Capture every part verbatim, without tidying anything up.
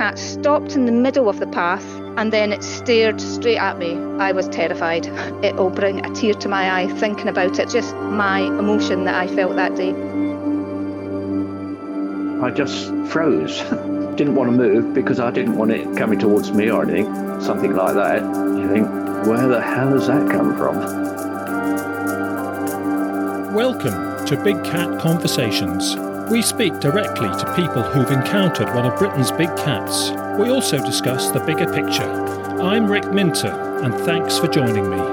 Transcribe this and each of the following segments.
cat stopped in the middle of the path and then it stared straight at me. I was terrified. It'll bring a tear to my eye thinking about it, just my emotion that I felt that day. I just froze. Didn't want to move because I didn't want it coming towards me or anything. Something like that. You think, where the hell has that come from? Welcome to Big Cat Conversations. We speak directly to people who've encountered one of Britain's big cats. We also discuss the bigger picture. I'm Rick Minter, and thanks for joining me.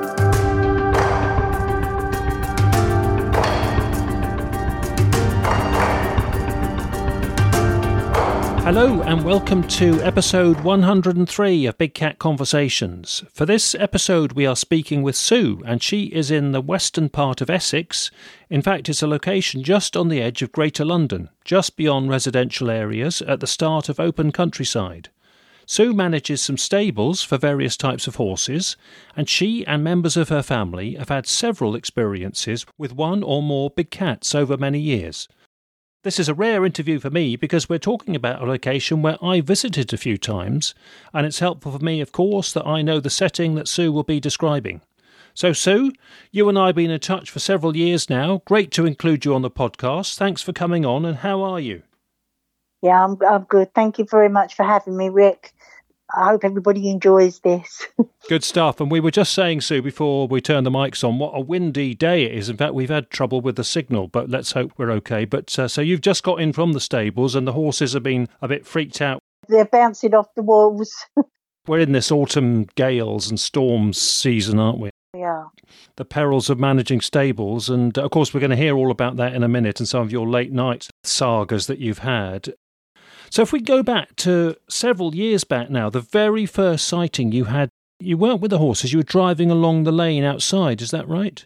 Hello and welcome to episode one hundred three of Big Cat Conversations. For this episode we are speaking with Sue, and she is in the western part of Essex. In fact, it's a location just on the edge of Greater London, just beyond residential areas at the start of open countryside. Sue manages some stables for various types of horses, and she and members of her family have had several experiences with one or more big cats over many years. This is a rare interview for me because we're talking about a location where I visited a few times, and it's helpful for me, of course, that I know the setting that Sue will be describing. So, Sue, you and I have been in touch for several years now. Great to include you on the podcast. Thanks for coming on, and how are you? Yeah, I'm, I'm good. Thank you very much for having me, Rick. I hope everybody enjoys this. Good stuff. And we were just saying, Sue, before we turn the mics on, what a windy day it is. In fact, we've had trouble with the signal, but let's hope we're okay. But uh, so you've just got in from the stables and the horses have been a bit freaked out. They're bouncing off the walls. We're in this autumn gales and storms season, aren't we? Yeah. The perils of managing stables. And of course, we're going to hear all about that in a minute and some of your late night sagas that you've had. So if we go back to several years back now, the very first sighting you had, you weren't with the horses, you were driving along the lane outside, is that right?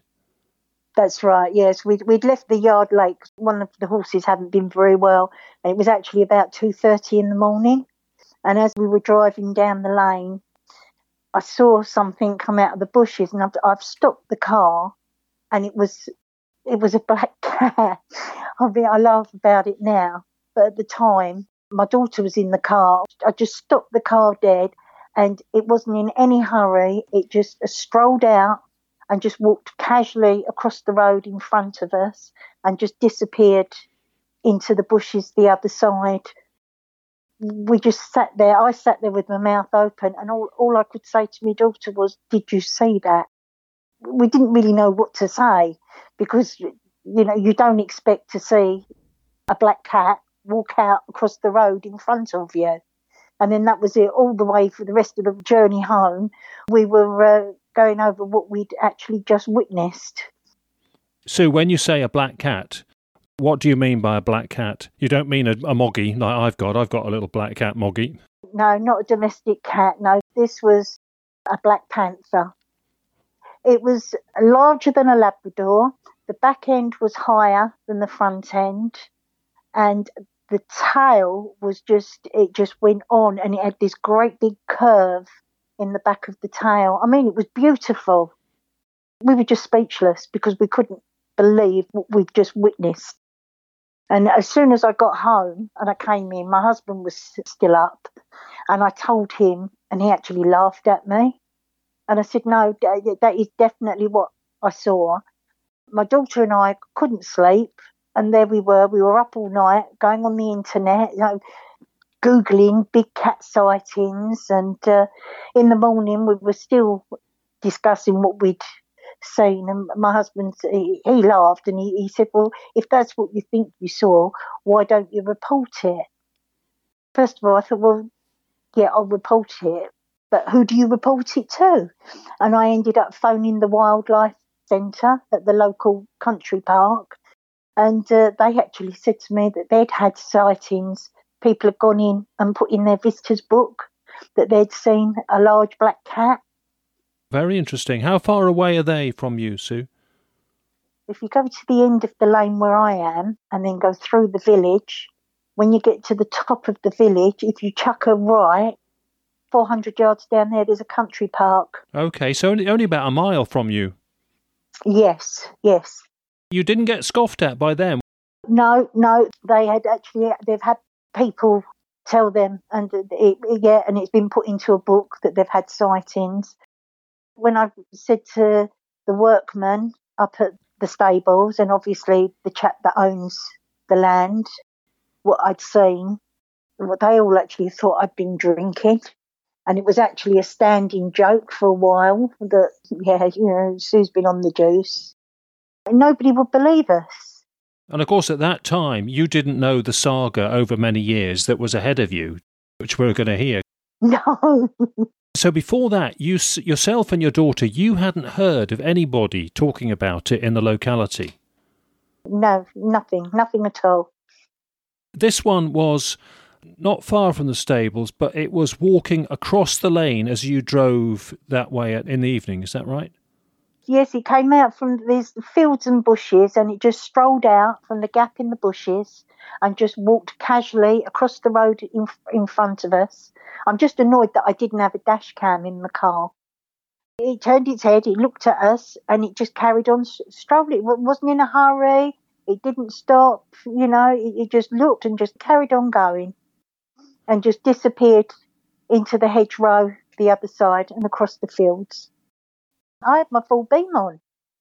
That's right, yes. We'd, we'd left the yard late. One of the horses hadn't been very well, and it was actually about two thirty in the morning. And as we were driving down the lane, I saw something come out of the bushes, and I've, I've stopped the car, and it was it was a black cat. I mean, I laugh about it now, but at the time, my daughter was in the car. I just stopped the car dead, and it wasn't in any hurry. It just strolled out and just walked casually across the road in front of us and just disappeared into the bushes the other side. We just sat there. I sat there with my mouth open, and all, all I could say to my daughter was, "Did you see that?" We didn't really know what to say because, you know, you don't expect to see a black cat walk out across the road in front of you. And then that was it all the way for the rest of the journey home. We were uh, going over what we'd actually just witnessed. So when you say a black cat, what do you mean by a black cat? You don't mean a, a moggy like I've got. I've got a little black cat moggy. No, not a domestic cat. No, this was a black panther. It was larger than a Labrador. The back end was higher than the front end. And the tail was just, it just went on, and it had this great big curve in the back of the tail. I mean, it was beautiful. We were just speechless because we couldn't believe what we'd just witnessed. And as soon as I got home and I came in, my husband was still up, and I told him, and he actually laughed at me. And I said, no, that is definitely what I saw. My daughter and I couldn't sleep. And there we were, we were up all night, going on the internet, you know, Googling big cat sightings. And uh, in the morning, we were still discussing what we'd seen. And my husband, he, he laughed and he, he said, well, if that's what you think you saw, why don't you report it? First of all, I thought, well, yeah, I'll report it. But who do you report it to? And I ended up phoning the wildlife centre at the local country park. And uh, they actually said to me that they'd had sightings. People had gone in and put in their visitors book that they'd seen a large black cat. Very interesting. How far away are they from you, Sue? If you go to the end of the lane where I am and then go through the village, when you get to the top of the village, if you chuck a right, four hundred yards down there, there's a country park. Okay, so only, only about a mile from you. Yes, yes. You didn't get scoffed at by them? No, no. They had actually, they've had people tell them, and it, yeah, and it's been put into a book that they've had sightings. When I said to the workman up at the stables, and obviously the chap that owns the land, what I'd seen, what they all actually thought I'd been drinking. And it was actually a standing joke for a while that, yeah, you know, Sue's been on the juice. And nobody would believe us. And of course, at that time, you didn't know the saga over many years that was ahead of you, which we're going to hear. No. So before that, you yourself and your daughter, you hadn't heard of anybody talking about it in the locality? No, nothing, nothing at all. This one was not far from the stables, but it was walking across the lane as you drove that way in the evening. Is that right? Yes, it came out from these fields and bushes, and it just strolled out from the gap in the bushes and just walked casually across the road in in front of us. I'm just annoyed that I didn't have a dash cam in the car. It turned its head, it looked at us, and it just carried on strolling. It wasn't in a hurry. It didn't stop, you know. It, it just looked and just carried on going and just disappeared into the hedgerow, the other side, and across the fields. I had my full beam on.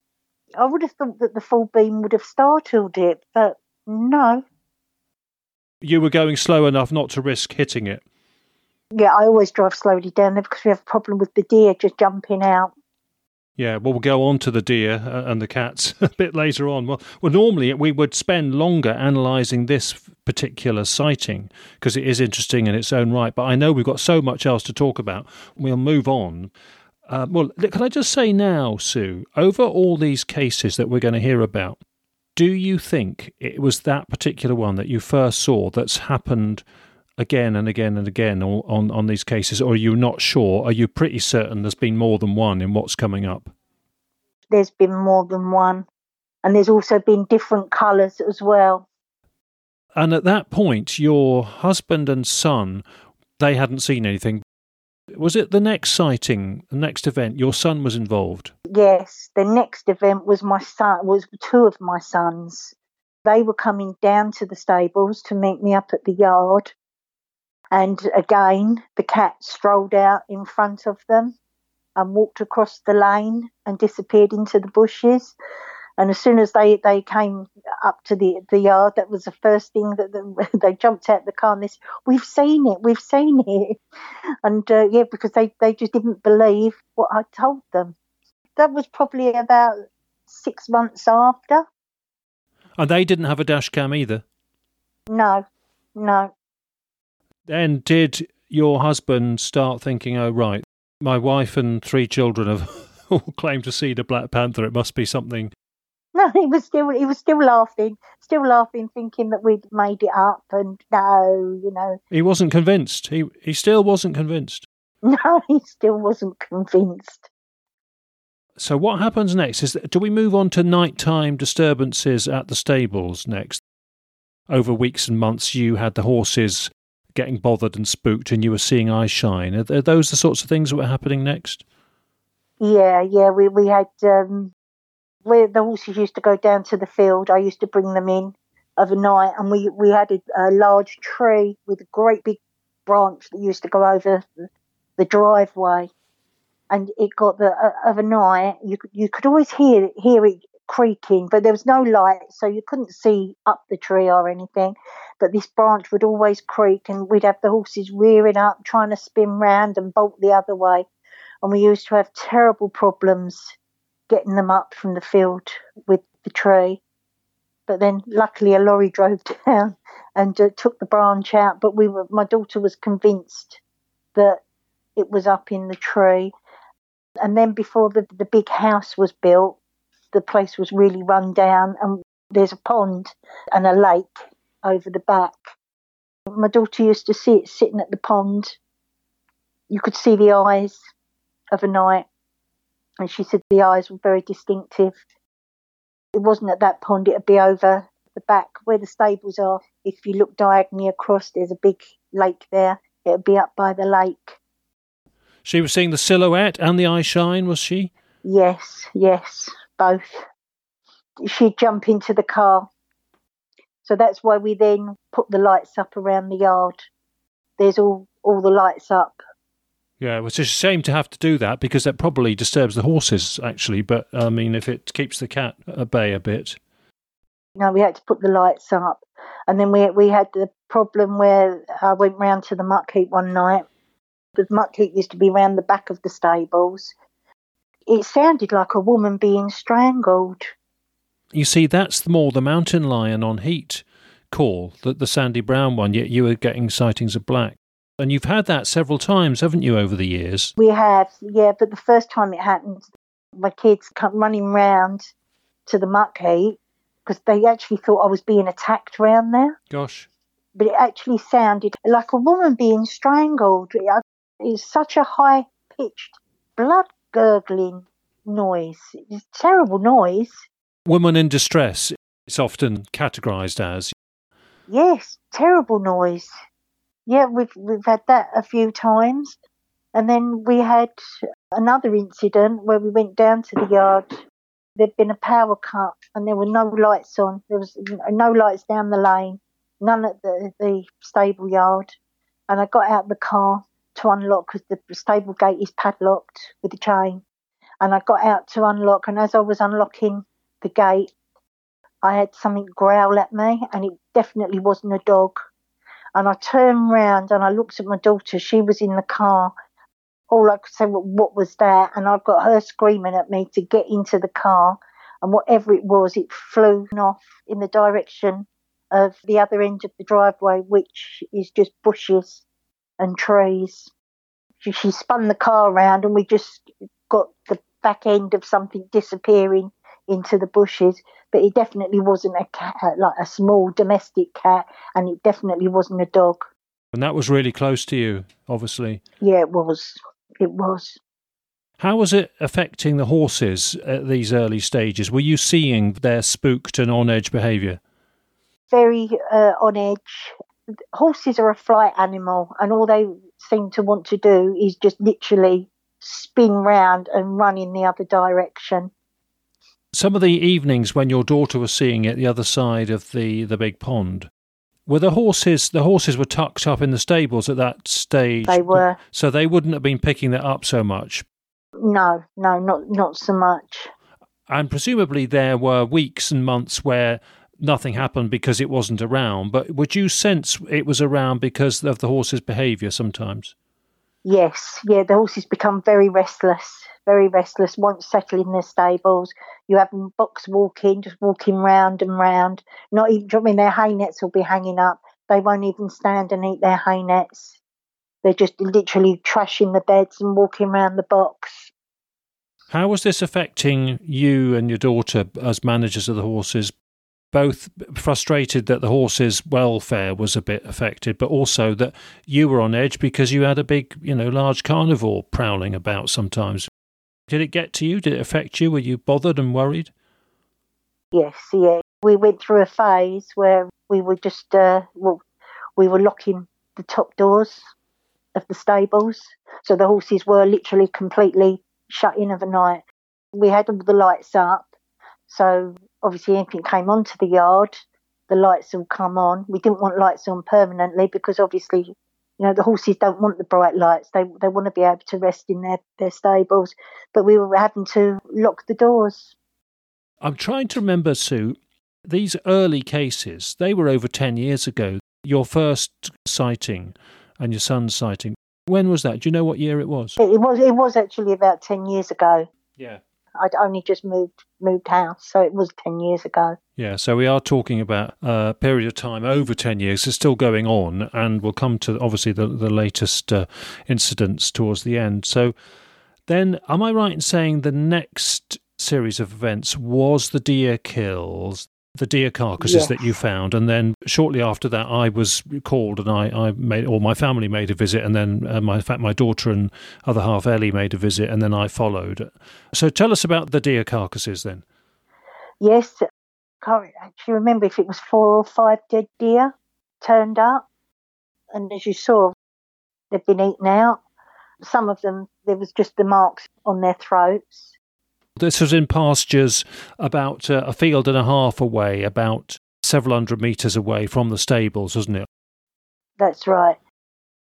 I would have thought that the full beam would have startled it, but no. You were going slow enough not to risk hitting it? Yeah, I always drive slowly down there because we have a problem with the deer just jumping out. Yeah, well, we'll go on to the deer and the cats a bit later on. Well, well, normally we would spend longer analysing this particular sighting because it is interesting in its own right, but I know we've got so much else to talk about. We'll move on. Uh, well, can I just say now, Sue, over all these cases that we're going to hear about, do you think it was that particular one that you first saw that's happened again and again and again on, on, on these cases, or are you not sure? Are you pretty certain there's been more than one in what's coming up? There's been more than one, and there's also been different colours as well. And at that point, your husband and son, they hadn't seen anything. Was it the next sighting, the next event, your son was involved? Yes, the next event was my son, was two of my sons. They were coming down to the stables to meet me up at the yard. And again, the cat strolled out in front of them and walked across the lane and disappeared into the bushes. And as soon as they, they came up to the, the yard, that was the first thing that the, they jumped out the car and they said, "We've seen it, we've seen it." And uh, yeah, because they, they just didn't believe what I told them. That was probably about six months after. And they didn't have a dash cam either? No, no. Then did your husband start thinking, oh, right, my wife and three children have all claimed to see the Black Panther, it must be something? No, he was still he was still laughing, still laughing, thinking that we'd made it up, and no, you know. He wasn't convinced. He he still wasn't convinced. No, he still wasn't convinced. So what happens next? Is do we move on to nighttime disturbances at the stables next? Over weeks and months, you had the horses getting bothered and spooked, and you were seeing eyes shine. Are, are those the sorts of things that were happening next? Yeah, yeah. We we had. Um, Where the horses used to go down to the field, I used to bring them in of a night, and we, we had a, a large tree with a great big branch that used to go over the driveway, and it got the uh, of a night you could you could always hear hear it creaking, but there was no light, so you couldn't see up the tree or anything. But this branch would always creak, and we'd have the horses rearing up, trying to spin round and bolt the other way, and we used to have terrible problems getting them up from the field with the tree. But then luckily a lorry drove down and uh, took the branch out, but we were my daughter was convinced that it was up in the tree. And then before the, the big house was built, the place was really run down, and there's a pond and a lake over the back. My daughter used to see it sitting at the pond. You could see the eyes of a night. And she said the eyes were very distinctive. It wasn't at that pond, it would be over the back where the stables are. If you look diagonally across, there's a big lake there. It would be up by the lake. She was seeing the silhouette and the eye shine, was she? Yes, yes, both. She'd jump into the car. So that's why we then put the lights up around the yard. there's all, all the lights up. Yeah, well, it's a shame to have to do that because that probably disturbs the horses, actually. But, I mean, if it keeps the cat at bay a bit. No, we had to put the lights up. And then we we had the problem where I went round to the muck heap one night. The muck heap used to be round the back of the stables. It sounded like a woman being strangled. You see, that's more the mountain lion on heat call, the, the Sandy Brown one, yet you were getting sightings of black. And you've had that several times, haven't you, over the years? We have, yeah, but the first time it happened, my kids come running round to the muck heap because they actually thought I was being attacked round there. Gosh. But it actually sounded like a woman being strangled. It was such a high-pitched, blood-gurgling noise. It's a terrible noise. Woman in distress, it's often categorised as. Yes, terrible noise. Yeah, we've we've had that a few times. And then we had another incident where we went down to the yard. There'd been a power cut and there were no lights on. There was no lights down the lane, none at the, the stable yard. And I got out of the car to unlock because the stable gate is padlocked with a chain. And I got out to unlock, and as I was unlocking the gate, I had something growl at me, and it definitely wasn't a dog. And I turned round and I looked at my daughter. She was in the car. All I could say, well, what was that? And I've got her screaming at me to get into the car. And whatever it was, it flew off in the direction of the other end of the driveway, which is just bushes and trees. She, she spun the car around and we just got the back end of something disappearing into the bushes. But it definitely wasn't a cat, like a small domestic cat, and it definitely wasn't a dog. And that was really close to you, obviously. Yeah, it was. It was. How was it affecting the horses at these early stages? Were you seeing their spooked and on-edge behaviour? Very uh, on edge. Horses are a flight animal, and all they seem to want to do is just literally spin round and run in the other direction. Some of the evenings when your daughter was seeing it the other side of the, the big pond, were the horses, the horses were tucked up in the stables at that stage? They were. So they wouldn't have been picking that up so much? No, no, not, not so much. And presumably there were weeks and months where nothing happened because it wasn't around, but would you sense it was around because of the horse's behaviour sometimes? Yes, yeah, the horses become very restless, very restless, won't settle in their stables. You have them box walking, just walking round and round. Not even, I mean, their hay nets will be hanging up. They won't even stand and eat their hay nets. They're just literally trashing the beds and walking around the box. How was this affecting you and your daughter as managers of the horses? Both frustrated that the horses' welfare was a bit affected, but also that you were on edge because you had a big, you know, large carnivore prowling about sometimes. Did it get to you? Did it affect you? Were you bothered and worried? Yes, yeah. We went through a phase where we were just, uh, well, we were locking the top doors of the stables. So the horses were literally completely shut in of a night. We had all the lights up. So obviously anything came onto the yard, the lights will come on. We didn't want lights on permanently because obviously, you know, the horses don't want the bright lights. They they want to be able to rest in their, their stables. But we were having to lock the doors. I'm trying to remember, Sue, these early cases, they were over ten years ago. Your first sighting and your son's sighting. When was that? Do you know what year it was? It, it was it was actually about ten years ago. Yeah. I'd only just moved moved house, so it was ten years ago. Yeah, so we are talking about a period of time over ten years. It's still going on, and we'll come to, obviously, the, the latest uh, incidents towards the end. So then, am I right in saying the next series of events was the deer kills, the deer carcasses yes. that you found, and then shortly after that I was called and I, I made, or my family made a visit, and then uh, my, in fact my daughter and other half Ellie made a visit, and then I followed. So tell us about the deer carcasses then. Yes, I can't actually remember if it was four or five dead deer turned up, and as you saw, they've been eaten out. Some of them, there was just the marks on their throats. This was in pastures about uh, a field and a half away, about several hundred metres away from the stables, wasn't it? That's right.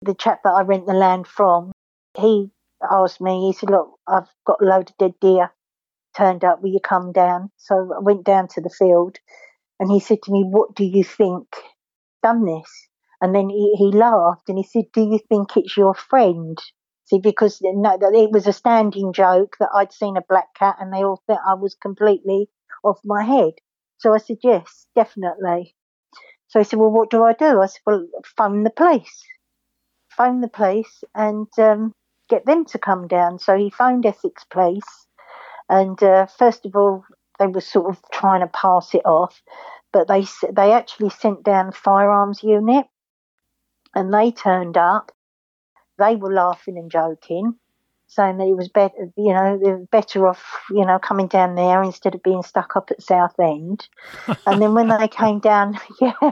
the chap that I rent the land from, he asked me, he said, look, I've got a load of dead deer turned up, will you come down? So I went down to the field and he said to me, what do you think done this? And then he, he laughed and he said, do you think it's your friend? See, because no, it was a standing joke that I'd seen a black cat and they all thought I was completely off my head. So I said, yes, definitely. So he said, well, what do I do? I said, well, phone the police. Phone the police and um, get them to come down. So he phoned Essex Police. And uh, first of all, they were sort of trying to pass it off. But they they actually sent down a firearms unit. And they turned up. They were laughing and joking, saying that it was better, you know, they were better off, you know, coming down there instead of being stuck up at Southend. And then when they came down, yeah,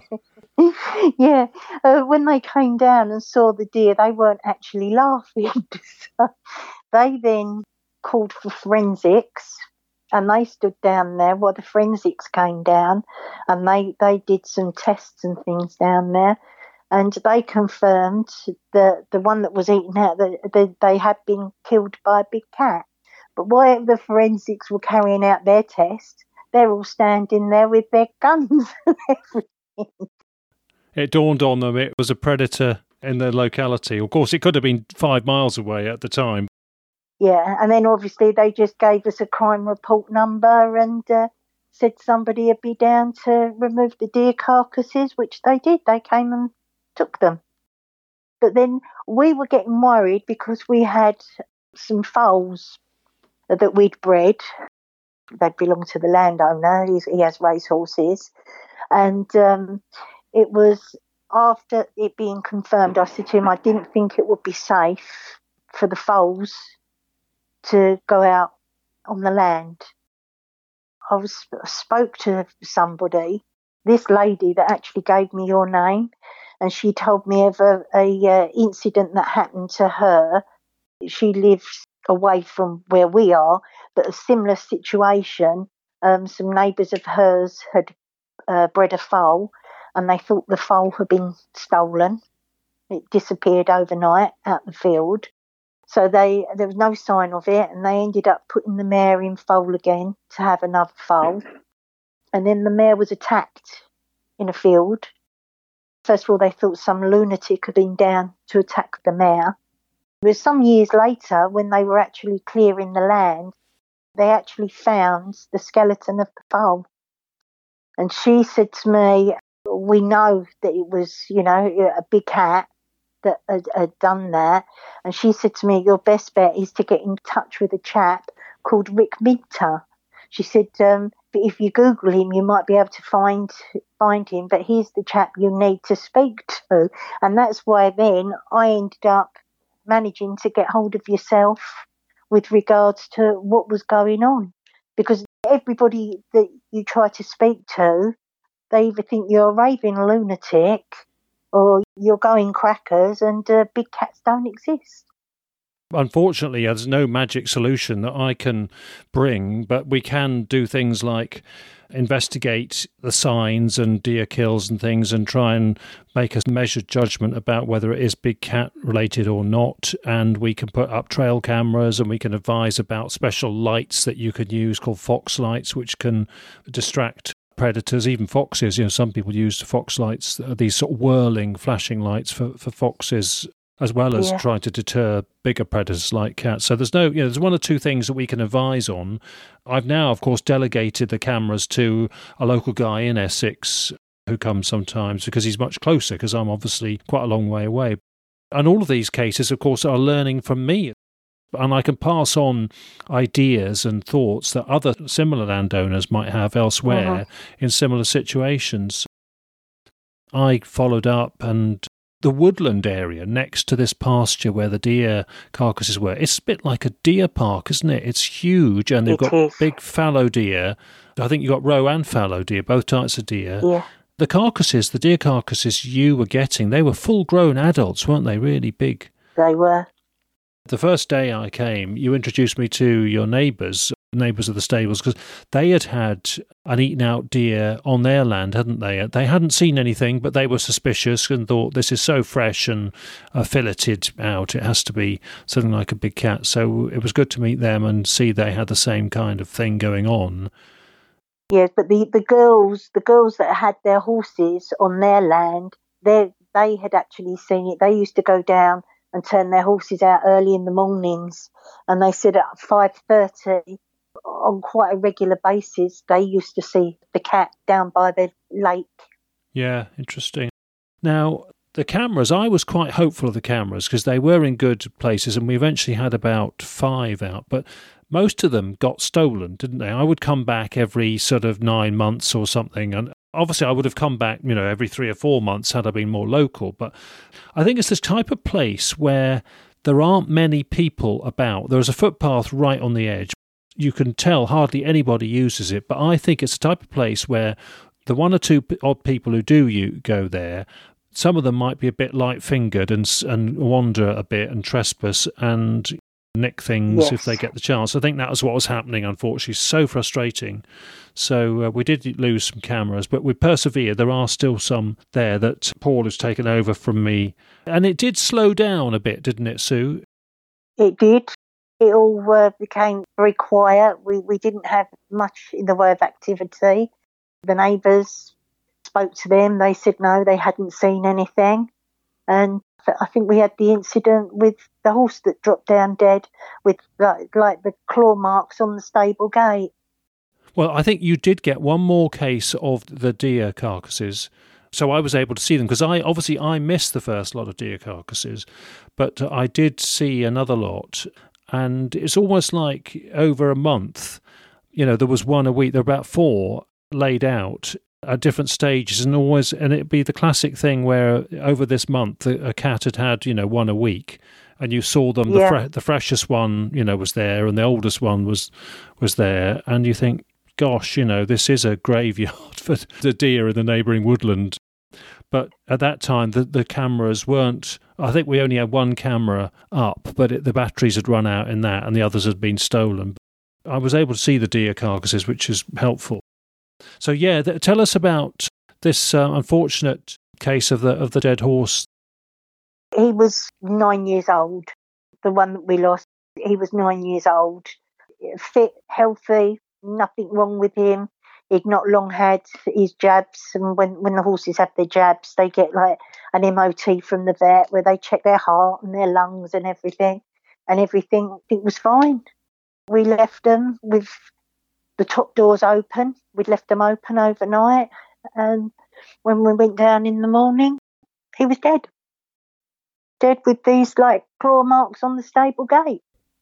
yeah, uh, when they came down and saw the deer, they weren't actually laughing. So they then called for forensics, and they stood down there while the forensics came down, and they they did some tests and things down there. And they confirmed that the one that was eaten out, that they had been killed by a big cat. But while the forensics were carrying out their test, they're all standing there with their guns and everything. It dawned on them it was a predator in the locality. Of course, it could have been five miles away at the time. Yeah, and then obviously they just gave us a crime report number and uh, said somebody would be down to remove the deer carcasses, which they did. They came and took them. But then we were getting worried because we had some foals that we'd bred. They'd belonged to the landowner. He's, he has race horses. And um, it was after it being confirmed, I said to him, I didn't think it would be safe for the foals to go out on the land. I was spoke to somebody, this lady that actually gave me your name, and she told me of a, a uh, incident that happened to her. She lives away from where we are, but a similar situation. Um, some neighbours of hers had uh, bred a foal, and they thought the foal had been stolen. It disappeared overnight out the field. So they there was no sign of it, and they ended up putting the mare in foal again to have another foal. And then the mare was attacked in a field. First of all, they thought some lunatic had been down to attack the mare. It was some years later, when they were actually clearing the land, they actually found the skeleton of the foal. And she said to me, we know that it was, you know, a big cat that had, had done that. And she said to me, your best bet is to get in touch with a chap called Rick Minter. She said, um, if you Google him, you might be able to find find him, but he's the chap you need to speak to. And that's why then I ended up managing to get hold of yourself with regards to what was going on. Because everybody that you try to speak to, they either think you're a raving lunatic or you're going crackers, and uh, big cats don't exist. Unfortunately, there's no magic solution that I can bring, but we can do things like investigate the signs and deer kills and things and try and make a measured judgment about whether it is big cat related or not. And we can put up trail cameras, and we can advise about special lights that you can use called fox lights, which can distract predators, even foxes. You know, some people use fox lights, these sort of whirling, flashing lights for, for foxes, as well as yeah. trying to deter bigger predators like cats. So there's no, you know, there's one or two things that we can advise on. I've now, of course, delegated the cameras to a local guy in Essex who comes sometimes because he's much closer, because I'm obviously quite a long way away. And all of these cases, of course, are learning from me. And I can pass on ideas and thoughts that other similar landowners might have elsewhere uh-huh. in similar situations. I followed up, and the woodland area next to this pasture where the deer carcasses were, it's a bit like a deer park, isn't it? It's huge, and they've it got is. big fallow deer. I think you've got roe and fallow deer, both types of deer. Yeah. The carcasses, the deer carcasses you were getting, they were full-grown adults, weren't they? Really big. They were. The first day I came, you introduced me to your neighbours. neighbours of the stables, because they had had an eaten-out deer on their land, hadn't they? They hadn't seen anything, but they were suspicious and thought, this is so fresh and uh, filleted out, it has to be something like a big cat. So it was good to meet them and see they had the same kind of thing going on. Yes, but the, the girls, the girls that had their horses on their land, they they had actually seen it. They used to go down and turn their horses out early in the mornings, and they said at five thirty, on quite a regular basis, they used to see the cat down by the lake. Yeah, interesting. Now, the cameras, I was quite hopeful of the cameras because they were in good places, and we eventually had about five out, but most of them got stolen, didn't they? I would come back every sort of nine months or something, and obviously I would have come back, you know, every three or four months had I been more local, but I think it's this type of place where there aren't many people about. There's a footpath right on the edge. You can tell hardly anybody uses it, but I think it's the type of place where the one or two odd people who do you go there, some of them might be a bit light-fingered and and wander a bit and trespass and nick things yes. if they get the chance. I think that was what was happening, unfortunately. So frustrating. So uh, we did lose some cameras, but we persevered. There are still some there that Paul has taken over from me. And it did slow down a bit, didn't it, Sue? It did. It all uh, became very quiet. We we didn't have much in the way of activity. The neighbours spoke to them. They said no, they hadn't seen anything. And I think we had the incident with the horse that dropped down dead with like, like the claw marks on the stable gate. Well, I think you did get one more case of the deer carcasses. So I was able to see them because I obviously I missed the first lot of deer carcasses, but I did see another lot. And it's almost like over a month, you know, there was one a week. There were about four laid out at different stages, and always, and it'd be the classic thing where over this month a cat had had, you know, one a week, and you saw them. Yeah. The, fre- the freshest one, you know, was there, and the oldest one was was there, and you think, gosh, you know, this is a graveyard for the deer in the neighbouring woodland. But at that time, the, the cameras weren't. I think we only had one camera up, but it, the batteries had run out in that, and the others had been stolen. I was able to see the deer carcasses, which is helpful. So yeah, th- tell us about this uh, unfortunate case of the of the dead horse. He was nine years old. The one that we lost, he was nine years old, fit, healthy, nothing wrong with him. He'd not long had his jabs, and when, when the horses have their jabs, they get like an M O T from the vet where they check their heart and their lungs and everything, and everything it was fine. We left them with the top doors open. We'd left them open overnight, and when we went down in the morning, he was dead. Dead with these like claw marks on the stable gate.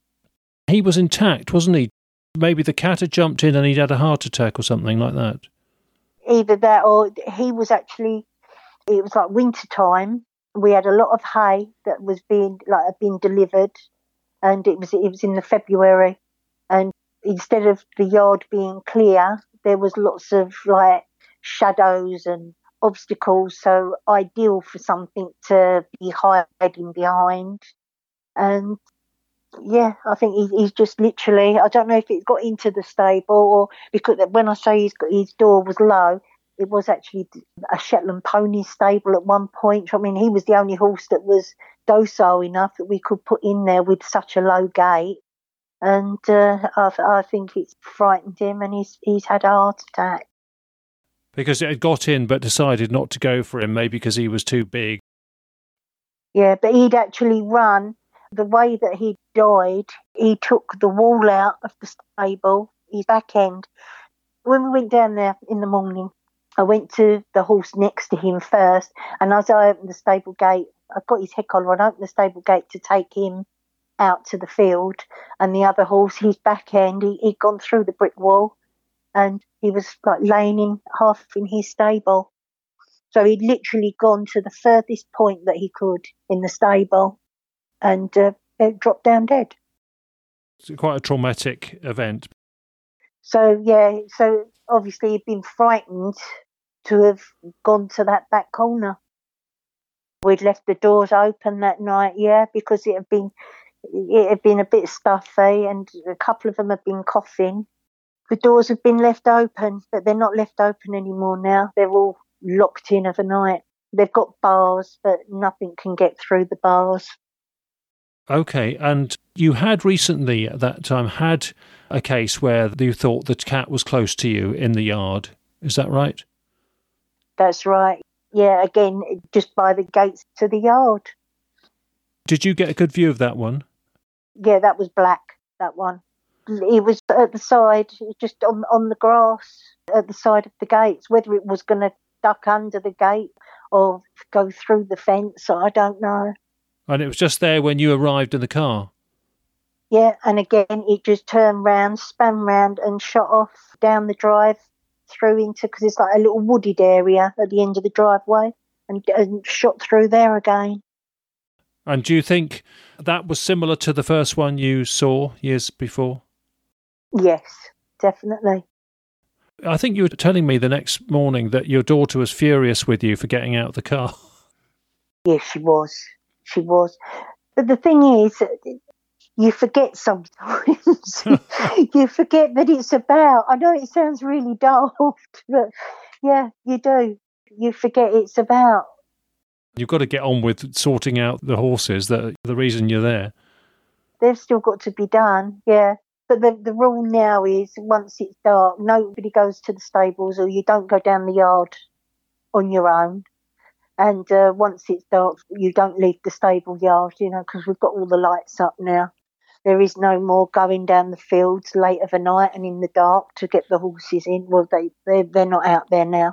He was intact, wasn't he? Maybe the cat had jumped in and he'd had a heart attack or something like that. Either that, or he was actually, it was like winter time. We had a lot of hay that was being like had been delivered, and it was it was in the February, and instead of the yard being clear, there was lots of like shadows and obstacles, so ideal for something to be hiding behind. And yeah, I think he, he's just literally, I don't know if it got into the stable, or because when I say he's got, his door was low, it was actually a Shetland pony stable at one point. I mean, he was the only horse that was docile enough that we could put in there with such a low gate. And uh, I, I think it's frightened him, and he's he's had a heart attack. Because it had got in but decided not to go for him, maybe because he was too big. Yeah, but he'd actually run. The way that he died, he took the wall out of the stable, his back end. When we went down there in the morning, I went to the horse next to him first, and as I opened the stable gate, I got his head collar and opened the stable gate to take him out to the field, and the other horse, his back end, he, he'd gone through the brick wall, and he was like laying in half in his stable. So he'd literally gone to the furthest point that he could in the stable, and uh, it dropped down dead. It's quite a traumatic event. So yeah, so obviously he'd been frightened to have gone to that back corner. We'd left the doors open that night, yeah, because it had been it had been a bit stuffy and a couple of them had been coughing. The doors have been left open, but they're not left open anymore now. They're all locked in overnight. They've got bars, but nothing can get through the bars. Okay, and you had recently at that time had a case where you thought the cat was close to you in the yard. Is that right? That's right. Yeah, again, just by the gates to the yard. Did you get a good view of that one? Yeah, that was black, that one. It was at the side, just on, on the grass at the side of the gates. Whether it was going to duck under the gate or go through the fence, I don't know. And it was just there when you arrived in the car? Yeah, and again, it just turned round, span round and shot off down the drive through into, because it's like a little wooded area at the end of the driveway, and, and shot through there again. And do you think that was similar to the first one you saw years before? Yes, definitely. I think you were telling me the next morning that your daughter was furious with you for getting out of the car. Yes, she was. She was. But the thing is, you forget sometimes. You forget that it's about, I know it sounds really daft, but yeah, you do. You forget it's about. You've got to get on with sorting out the horses, that the reason you're there. They've still got to be done, yeah. But the, the rule now is once it's dark, nobody goes to the stables, or you don't go down the yard on your own. And uh, once it's dark, you don't leave the stable yard, you know, because we've got all the lights up now. There is no more going down the fields late of a night and in the dark to get the horses in. Well, they, they're, they're not out there now.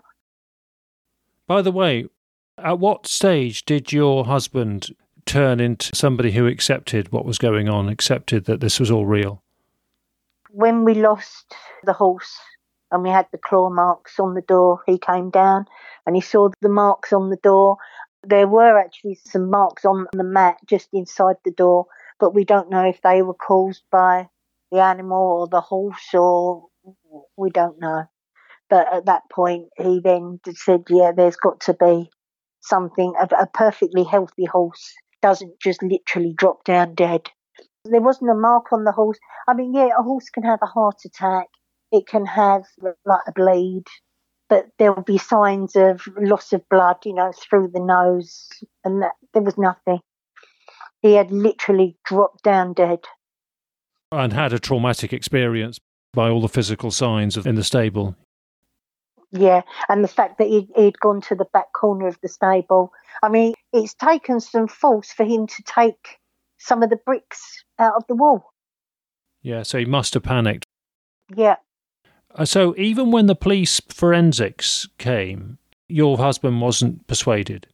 By the way, at what stage did your husband turn into somebody who accepted what was going on, accepted that this was all real? When we lost the horse and we had the claw marks on the door, he came down and he saw the marks on the door. There were actually some marks on the mat just inside the door, but we don't know if they were caused by the animal or the horse, or we don't know. But at that point, he then said, yeah, there's got to be something. A, a perfectly healthy horse doesn't just literally drop down dead. There wasn't a mark on the horse. I mean, yeah, a horse can have a heart attack. It can have like a bleed, but there will be signs of loss of blood, you know, through the nose, and that, there was nothing. He had literally dropped down dead. And had a traumatic experience by all the physical signs of, in the stable. Yeah, and the fact that he'd, he'd gone to the back corner of the stable. I mean, it's taken some force for him to take some of the bricks out of the wall. Yeah, so he must have panicked. Yeah. So even when the police forensics came, your husband wasn't persuaded?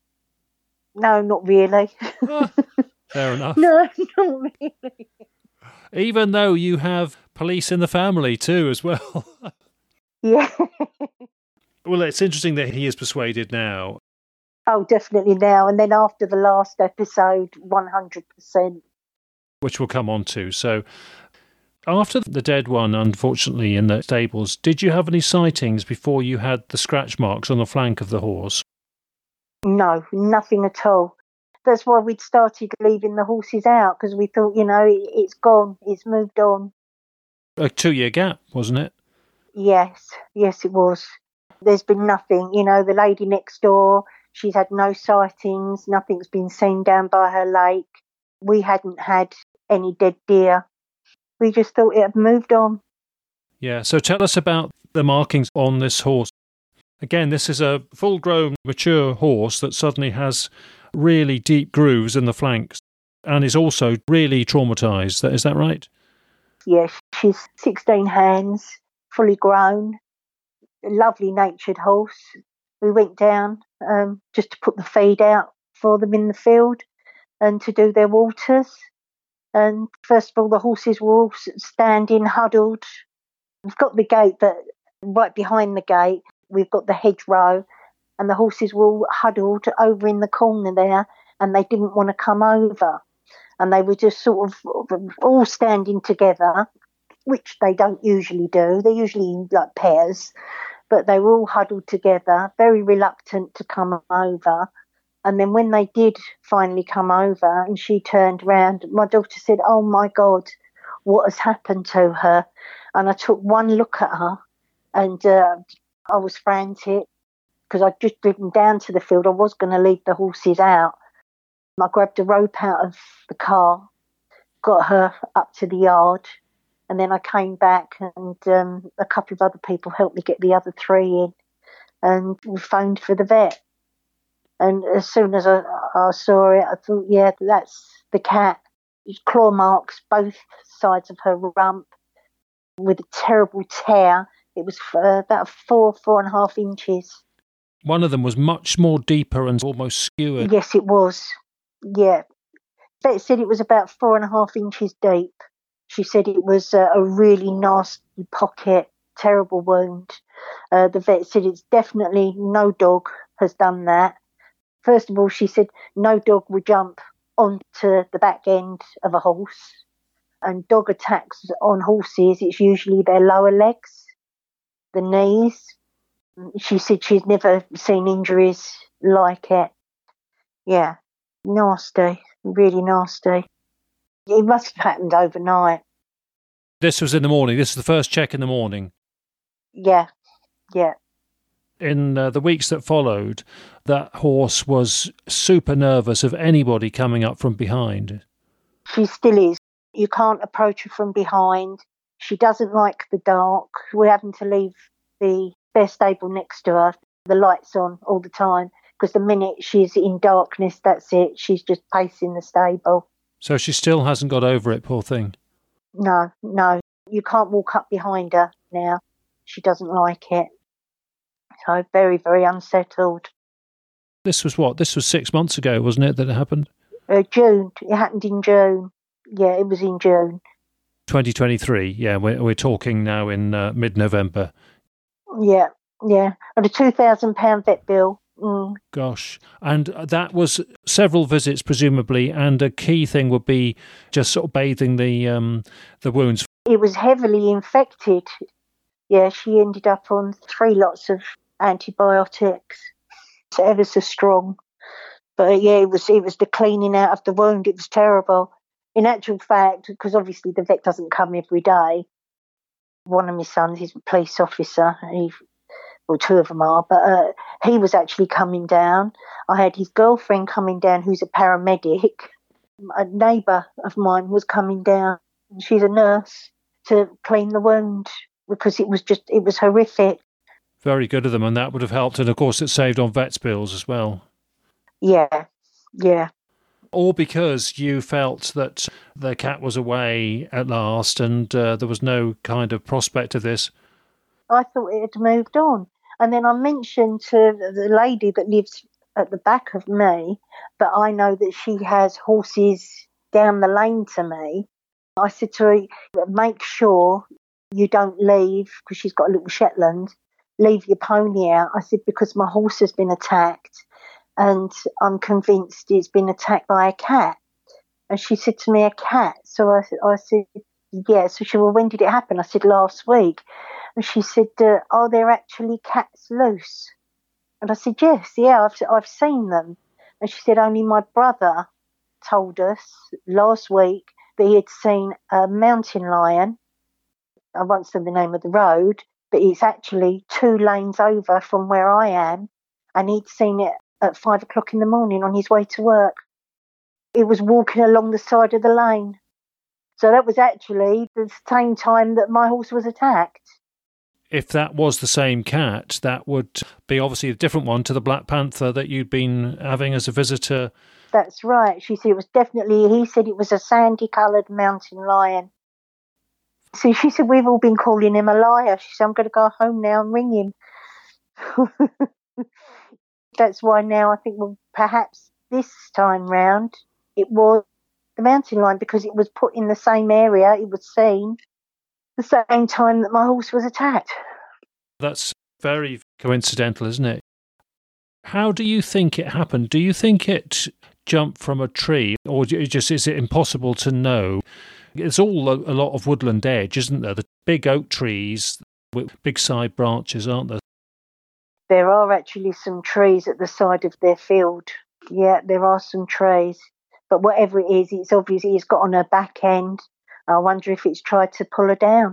No, not really. Ah, fair enough. No, not really. Even though you have police in the family too as well. Yeah. Well, it's interesting that he is persuaded now. Oh, definitely now. And then after the last episode, one hundred percent. Which we'll come on to. So after the dead one, unfortunately, in the stables, did you have any sightings before you had the scratch marks on the flank of the horse? No, nothing at all. That's why we'd started leaving the horses out, because we thought, you know, it, it's gone, it's moved on. A two-year gap, wasn't it? Yes, yes it was. There's been nothing, you know, the lady next door, she's had no sightings, nothing's been seen down by her lake. We hadn't had any dead deer. We just thought it had moved on. Yeah, so tell us about the markings on this horse. Again, this is a full-grown, mature horse that suddenly has really deep grooves in the flanks and is also really traumatised. Is that right? Yes, she's sixteen hands, fully grown, a lovely natured horse. We went down um, just to put the feed out for them in the field and to do their waters. And first of all, the horses were all standing huddled. We've got the gate, but right behind the gate, we've got the hedgerow, and the horses were all huddled over in the corner there, and they didn't want to come over. And they were just sort of all standing together, which they don't usually do. They're usually in like pairs, but they were all huddled together, very reluctant to come over. And then when they did finally come over and she turned around, my daughter said, "Oh my God, what has happened to her?" And I took one look at her and uh, I was frantic because I'd just driven down to the field. I was going to leave the horses out. I grabbed a rope out of the car, got her up to the yard, and then I came back and um, a couple of other people helped me get the other three in, and we phoned for the vet. And as soon as I, I saw it, I thought, yeah, that's the cat. Claw marks both sides of her rump with a terrible tear. It was uh, about four, four and a half inches. One of them was much more deeper and almost skewered. Yes, it was. Yeah. Vet said it was about four and a half inches deep. She said it was uh, a really nasty pocket, terrible wound. Uh, the vet said it's definitely no dog has done that. First of all, she said no dog will jump onto the back end of a horse. And dog attacks on horses, it's usually their lower legs, the knees. She said she's never seen injuries like it. Yeah, nasty, really nasty. It must have happened overnight. This was in the morning. This was the first check in the morning. Yeah, yeah. In uh, the weeks that followed, that horse was super nervous of anybody coming up from behind. She still is. You can't approach her from behind. She doesn't like the dark. We're having to leave the spare stable next to her, the lights on all the time, because the minute she's in darkness, that's it. She's just pacing the stable. So she still hasn't got over it, poor thing. No, no. You can't walk up behind her now. She doesn't like it. So very, very unsettled. This was what? This was six months ago, wasn't it, that it happened? Uh, June. It happened in June. Yeah, it was in June. twenty twenty-three, yeah, we're, we're talking now in uh, mid-November. Yeah, yeah. And a two thousand pounds vet bill. Mm. Gosh. And that was several visits, presumably, and a key thing would be just sort of bathing the um, the wounds. It was heavily infected. Yeah, she ended up on three lots of antibiotics. It's ever so strong. But yeah, it was, it was the cleaning out of the wound. It was terrible. In actual fact, because obviously the vet doesn't come every day, one of my sons is a police officer, he, well, two of them are, but uh, he was actually coming down. I had his girlfriend coming down, who's a paramedic. A neighbour of mine was coming down. She's a nurse, to clean the wound because it was just, it was horrific. Very good of them, and that would have helped. And of course, it saved on vet's bills as well. Yeah, yeah. All because you felt that the cat was away at last and uh, there was no kind of prospect of this. I thought it had moved on. And then I mentioned to the lady that lives at the back of me, but I know that she has horses down the lane to me. I said to her, make sure you don't leave, because she's got a little Shetland, leave your pony out. I said, because my horse has been attacked. And I'm convinced it's been attacked by a cat. And she said to me, a cat? So I, I said, yeah. So she said, well, when did it happen? I said, last week. And she said, uh, are there actually cats loose? And I said, yes, yeah, I've, I've seen them. And she said, only my brother told us last week that he had seen a mountain lion. I won't say the name of the road, but it's actually two lanes over from where I am. And he'd seen it at five o'clock in the morning on his way to work. It was walking along the side of the lane. So that was actually the same time that my horse was attacked. If that was the same cat, that would be obviously a different one to the Black Panther that you'd been having as a visitor. That's right. She said it was definitely, he said it was a sandy-coloured mountain lion. So she said, we've all been calling him a liar. She said, I'm going to go home now and ring him. That's why now I think, well, perhaps this time round it was the mountain lion, because it was put in the same area, it was seen the same time that my horse was attacked. That's very coincidental, isn't it? How do you think it happened? Do you think it jumped from a tree, or just is it impossible to know? It's all a, a lot of woodland edge, isn't there? The big oak trees with big side branches, aren't there? There are actually some trees at the side of their field. Yeah, there are some trees. But whatever it is, it's obviously it's got on her back end. I wonder if it's tried to pull her down.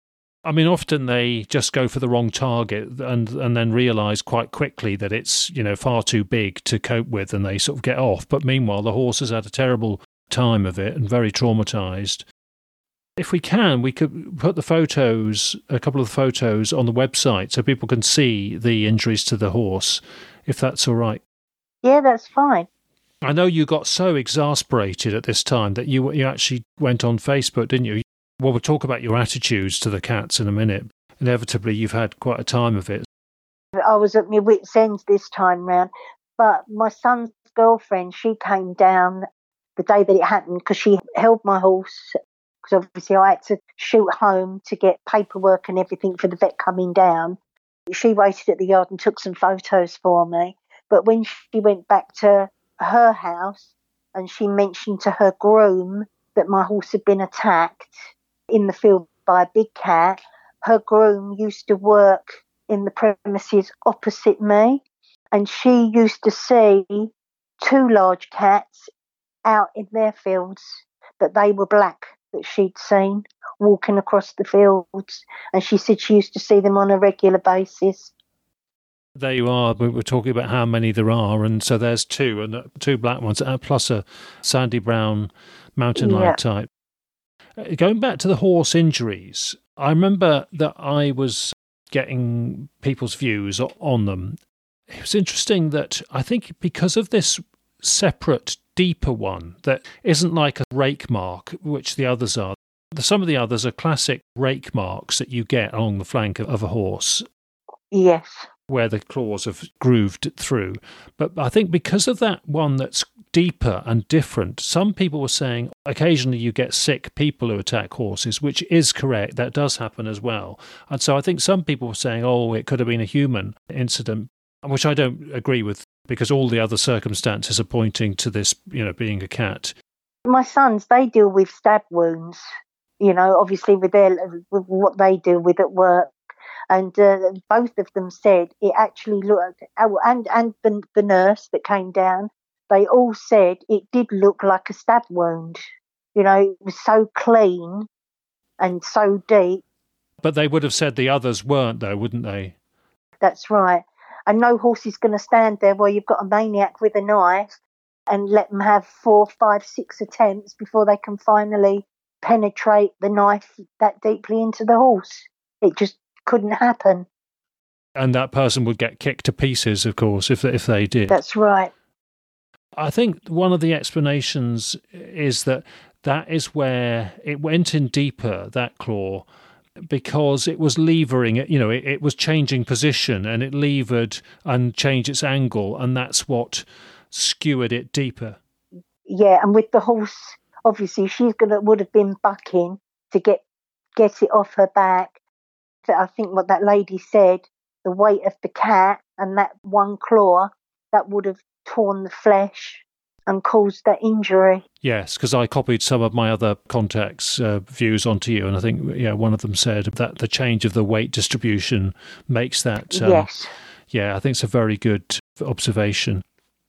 I mean, often they just go for the wrong target and and then realise quite quickly that it's, you know, far too big to cope with, and they sort of get off. But meanwhile, the horse has had a terrible time of it and very traumatised. If we can, we could put the photos, a couple of the photos on the website so people can see the injuries to the horse, if that's all right. Yeah, that's fine. I know you got so exasperated at this time that you you actually went on Facebook, didn't you? Well, we'll talk about your attitudes to the cats in a minute. Inevitably, you've had quite a time of it. I was at my wit's end this time round, but my son's girlfriend, she came down the day that it happened because she held my horse, because obviously I had to shoot home to get paperwork and everything for the vet coming down. She waited at the yard and took some photos for me. But when she went back to her house and she mentioned to her groom that my horse had been attacked in the field by a big cat, her groom used to work in the premises opposite me, and she used to see two large cats out in their fields, that they were black, that she'd seen walking across the fields, and she said she used to see them on a regular basis. There you are. We were talking about how many there are, and so there's two, and two black ones, plus a sandy brown mountain lion Yeah. type. Going back to the horse injuries, I remember that I was getting people's views on them. It was interesting that I think because of this separate, deeper one that isn't like a rake mark, which the others are, some of the others are classic rake marks that you get along the flank of a horse. Yes. Where the claws have grooved through. But I think because of that one that's deeper and different, some people were saying occasionally you get sick people who attack horses, which is correct. That does happen as well. And so I think some people were saying, oh, it could have been a human incident, which I don't agree with, because all the other circumstances are pointing to this, you know, being a cat. My sons, they deal with stab wounds, you know, obviously with their with what they deal with at work. And uh, both of them said it actually looked, and, and the, the nurse that came down, they all said it did look like a stab wound. You know, it was so clean and so deep. But they would have said the others weren't, though, wouldn't they? That's right. And no horse is going to stand there while you've got a maniac with a knife and let them have four, five, six attempts before they can finally penetrate the knife that deeply into the horse. It just couldn't happen. And that person would get kicked to pieces, of course, if if they did. That's right. I think one of the explanations is that that is where it went in deeper, that claw, because it was levering it, you know, it, it was changing position, and it levered and changed its angle, and that's what skewered it deeper. Yeah, and with the horse, obviously she's gonna would have been bucking to get get it off her back. I think what that lady said, the weight of the cat and that one claw, that would have torn the flesh and caused that injury. Yes, because I copied some of my other contacts' uh, views onto you, and I think yeah, one of them said that the change of the weight distribution makes that. Um, yes. Yeah, I think it's a very good observation.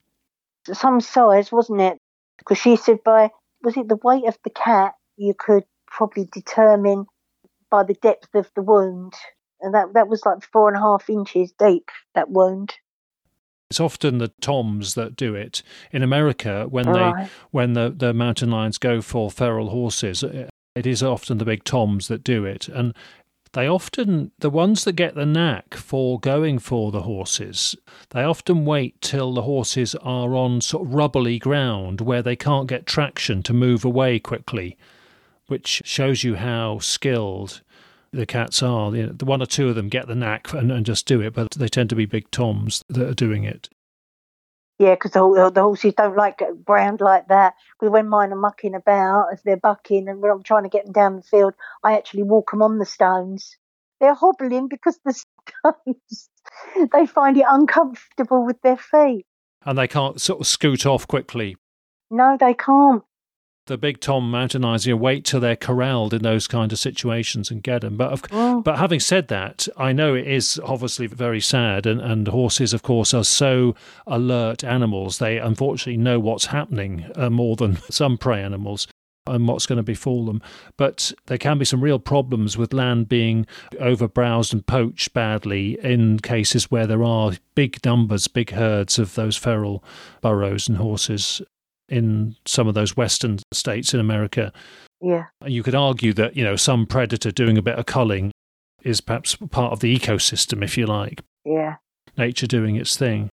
Some size, wasn't it? Because she said by, was it the weight of the cat, you could probably determine by the depth of the wound, and that that was like four and a half inches deep, that wound. It's often the toms that do it. In America, when Right. they when the, the mountain lions go for feral horses, it is often the big toms that do it, and they often, the ones that get the knack for going for the horses, they often wait till the horses are on sort of rubbly ground where they can't get traction to move away quickly, which shows you how skilled the cats are. You know, the one or two of them get the knack and, and just do it, but they tend to be big toms that are doing it. Yeah, because the, the horses don't like ground like that. Because when mine are mucking about, if they're bucking and when I'm trying to get them down the field, I actually walk them on the stones. They're hobbling because the stones, they find it uncomfortable with their feet. And they can't sort of scoot off quickly. No, they can't. the big Tom Mountain eyes, you wait till they're corralled in those kind of situations and get them. But of, Oh. but having said that, I know it is obviously very sad, and, and horses, of course, are so alert animals. They unfortunately know what's happening uh, more than some prey animals and what's going to befall them. But there can be some real problems with land being overbrowsed and poached badly in cases where there are big numbers, big herds of those feral burros and horses in some of those western states in America. Yeah. You could argue that, you know, some predator doing a bit of culling is perhaps part of the ecosystem, if you like. Yeah. Nature doing its thing.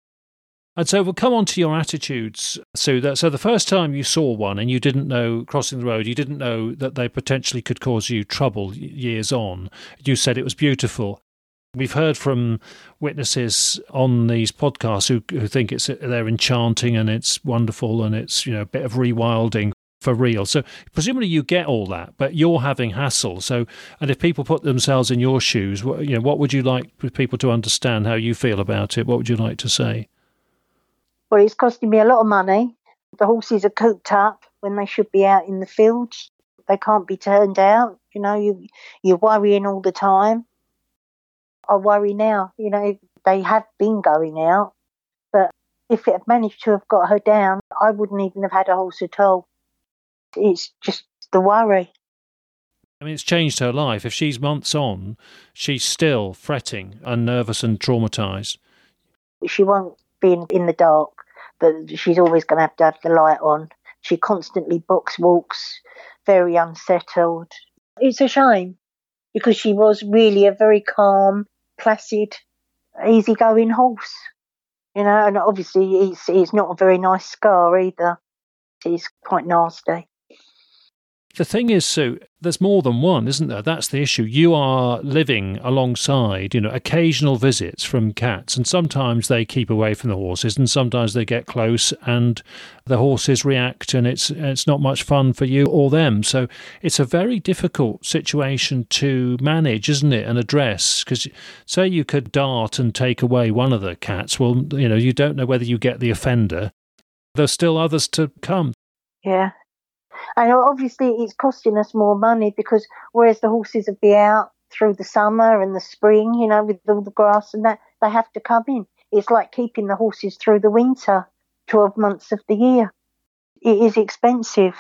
And so we'll come on to your attitudes, Sue. That, so the first time you saw one and you didn't know, crossing the road, you didn't know that they potentially could cause you trouble years on. You said it was beautiful. We've heard from witnesses on these podcasts who, who think it's they're enchanting and it's wonderful and it's, you know, a bit of rewilding for real. So presumably you get all that, but you're having hassle. So, and if people put themselves in your shoes, what, you know, what would you like people to understand how you feel about it? What would you like to say? Well, it's costing me a lot of money. The horses are cooped up when they should be out in the fields. They can't be turned out. You know, you, you're worrying all the time. I worry now, you know, they have been going out, but if it had managed to have got her down, I wouldn't even have had a horse at all. It's just the worry. I mean, it's changed her life. If she's months on, she's still fretting and nervous and traumatised. She won't be in, in the dark, but she's always going to have to have the light on. She constantly box walks, very unsettled. It's a shame because she was really a very calm, placid, easygoing horse, you know, and obviously it's, it's not a very nice scar either. It's quite nasty. The thing is, Sue, there's more than one, isn't there? That's the issue. You are living alongside, you know, occasional visits from cats, and sometimes they keep away from the horses, and sometimes they get close, and the horses react, and it's it's not much fun for you or them. So it's a very difficult situation to manage, isn't it, and address? Because say you could dart and take away one of the cats, well, you know, you don't know whether you get the offender. There's still others to come. Yeah. And obviously it's costing us more money because whereas the horses would be out through the summer and the spring, you know, with all the grass and that, they have to come in. It's like keeping the horses through the winter, twelve months of the year. It is expensive.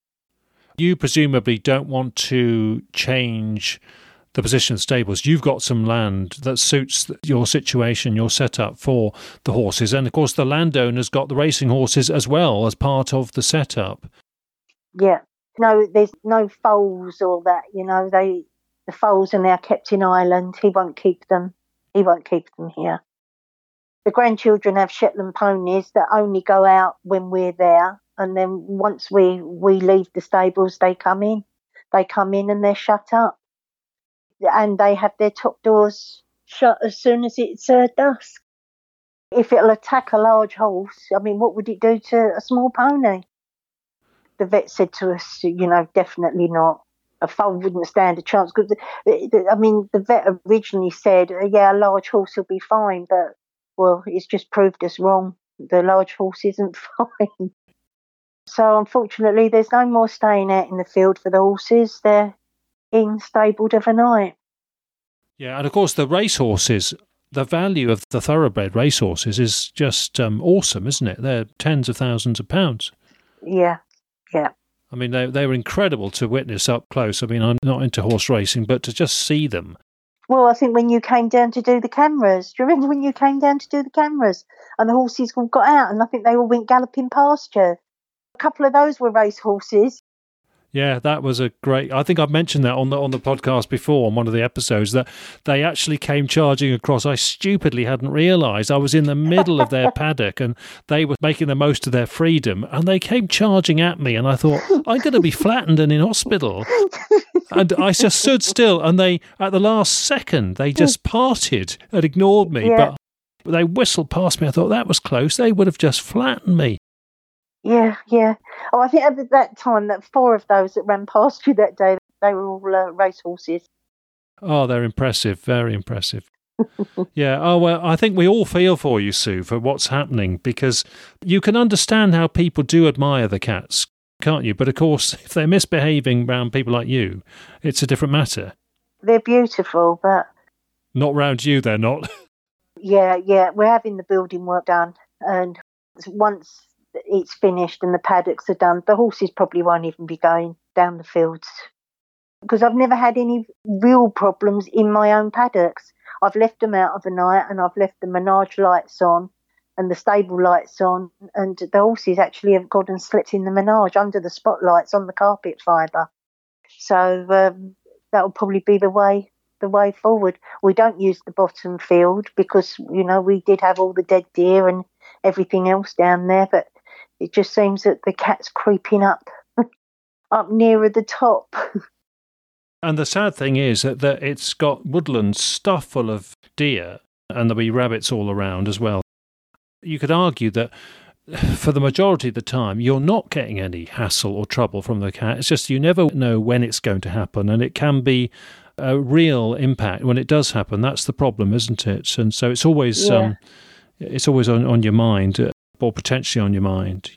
You presumably don't want to change the position of stables. You've got some land that suits your situation, your setup for the horses. And of course, the landowner's got the racing horses as well as part of the setup. Yeah. No, there's no foals or that, you know, they, the foals are now kept in Ireland. He won't keep them. He won't keep them here. The grandchildren have Shetland ponies that only go out when we're there. And then once we, we leave the stables, they come in. They come in and they're shut up. And they have their top doors shut as soon as it's uh, dusk. If it'll attack a large horse, I mean, what would it do to a small pony? The vet said to us, you know, definitely not. A foal wouldn't stand a chance. Because, I mean, the vet originally said, yeah, a large horse will be fine. But, well, it's just proved us wrong. The large horse isn't fine. So, unfortunately, there's no more staying out in the field for the horses. They're in stabled overnight. Yeah, and of course, the racehorses, the value of the thoroughbred racehorses is just um, awesome, isn't it? They're tens of thousands of pounds. Yeah. Yeah. I mean, they they were incredible to witness up close. I mean, I'm not into horse racing, but to just see them. Well, I think when you came down to do the cameras, do you remember when you came down to do the cameras and the horses all got out and I think they all went galloping past you? A couple of those were race horses. Yeah, that was a great... I think I've mentioned that on the on the podcast before, on one of the episodes, that they actually came charging across. I stupidly hadn't realised. I was in the middle of their paddock and they were making the most of their freedom and they came charging at me and I thought, I'm going to be flattened and in hospital. And I just stood still and they, at the last second, they just parted and ignored me. Yeah. But they whistled past me. I thought, that was close. They would have just flattened me. Yeah, yeah. Oh, I think at that time, that four of those that ran past you that day, they were all uh, racehorses. Oh, they're impressive. Very impressive. Yeah. Oh, well, I think we all feel for you, Sue, for what's happening, because you can understand how people do admire the cats. can't you? But of course, if they're misbehaving around people like you, it's a different matter. They're beautiful, but... Not round you, they're not. Yeah, yeah, we're having the building work done, and once it's finished and the paddocks are done, the horses probably won't even be going down the fields. Because I've never had any real problems in my own paddocks. I've left them out of the night, and I've left the menage lights on and the stable lights on, and the horses actually have gone and slept in the menage under the spotlights on the carpet fibre. So um, that'll probably be the way the way forward. We don't use the bottom field because, you know, we did have all the dead deer and everything else down there, but it just seems that the cat's creeping up, up nearer the top. And the sad thing is that, that it's got woodland stuff full of deer, and there'll be rabbits all around as well. You could argue that for the majority of the time, you're not getting any hassle or trouble from the cat. It's just you never know when it's going to happen, and it can be a real impact when it does happen. That's the problem, isn't it? And so it's always, yeah. um, it's always on, on your mind, or potentially on your mind.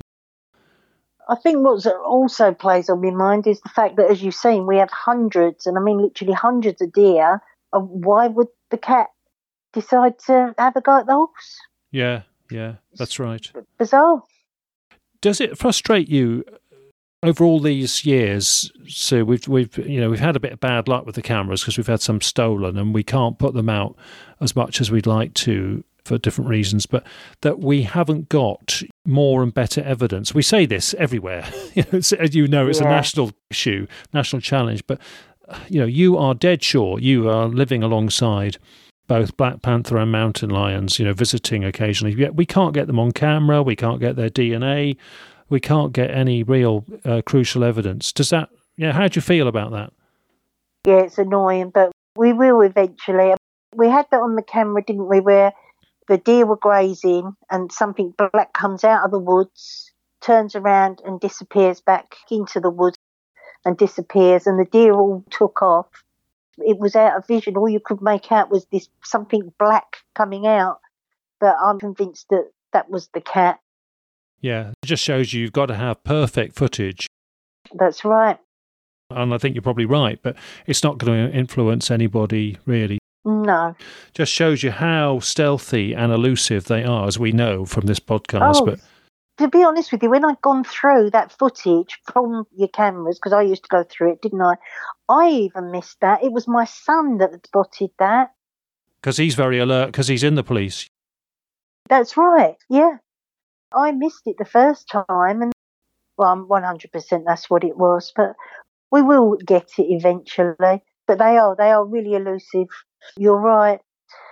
I think what also plays on my mind is the fact that, as you've seen, we have hundreds, and I mean literally hundreds of deer. Why would the cat decide to have a go at the horse? Yeah, yeah, that's right. Bizarre. Does it frustrate you over all these years? So we've we've you know we've had a bit of bad luck with the cameras because we've had some stolen, and we can't put them out as much as we'd like to for different reasons, but that we haven't got more and better evidence. We say this everywhere. you know, it's, as you know, it's yeah. a national issue, national challenge, but you know, you are dead sure you are living alongside both Black Panther and mountain lions, you know, visiting occasionally. Yet we can't get them on camera, we can't get their D N A, we can't get any real uh, crucial evidence. Does that, yeah, how do you feel about that? Yeah, it's annoying, but we will eventually. We had that on the camera, didn't we, where the deer were grazing and something black comes out of the woods, turns around and disappears back into the woods and disappears, and the deer all took off. It was out of vision. All you could make out was this something black coming out, but I'm convinced that that was the cat. Yeah, it just shows you you've got to have perfect footage. That's right. And I think you're probably right, but it's not going to influence anybody, really. No. Just shows you how stealthy and elusive they are, as we know from this podcast. Oh, but to be honest with you, when I'd gone through that footage from your cameras, because I used to go through it, didn't I? I even missed that. It was my son that had spotted that. Because he's very alert, because he's in the police. That's right, yeah. I missed it the first time, and, well, I'm one hundred percent that's what it was, but we will get it eventually. But they are, they are really elusive. You're right.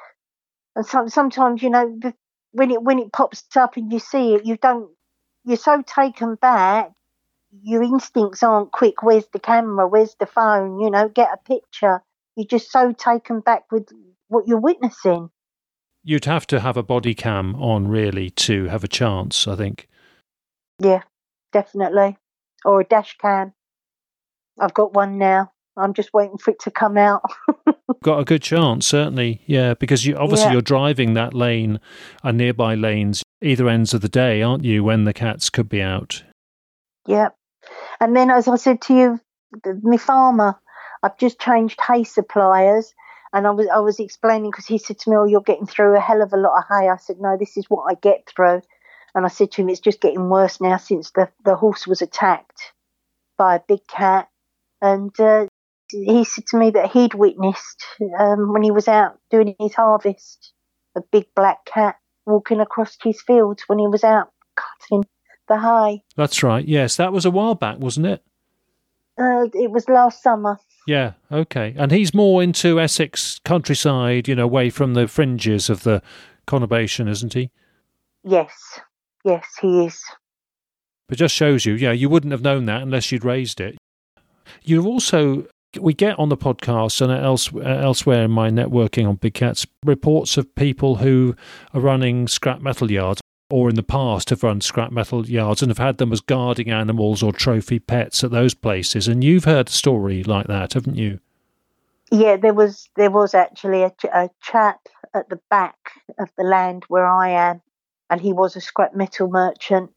And some, sometimes, you know, when it when it pops up and you see it, you don't, you're so taken back, your instincts aren't quick. Where's the camera? Where's the phone? You know, get a picture. You're just so taken back with what you're witnessing. You'd have to have a body cam on, really, to have a chance, I think. Yeah, definitely. Or a dash cam. I've got one now. I'm just waiting for it to come out. Got a good chance, certainly, yeah, because you obviously yeah. you're driving that lane and nearby lanes either ends of the day, aren't you, when the cats could be out? Yeah. And then, as I said to you, my farmer, I've just changed hay suppliers, and I was I was explaining, because he said to me, oh, you're getting through a hell of a lot of hay. I said, no, this is what I get through. And I said to him, it's just getting worse now since the, the horse was attacked by a big cat. And uh, he said to me that he'd witnessed, um, when he was out doing his harvest, a big black cat walking across his fields when he was out cutting the hay. That's right, yes. That was a while back, wasn't it? Uh, it was last summer. Yeah, okay. And he's more into Essex countryside, you know, away from the fringes of the conurbation, isn't he? Yes, yes, he is. But just shows you, yeah, you wouldn't have known that unless you'd raised it. You've also, we get on the podcast and else, elsewhere in my networking on Big Cats, reports of people who are running scrap metal yards, or in the past have run scrap metal yards and have had them as guarding animals or trophy pets at those places. And you've heard a story like that, haven't you? Yeah, there was there was actually a, a chap at the back of the land where I am, and he was a scrap metal merchant.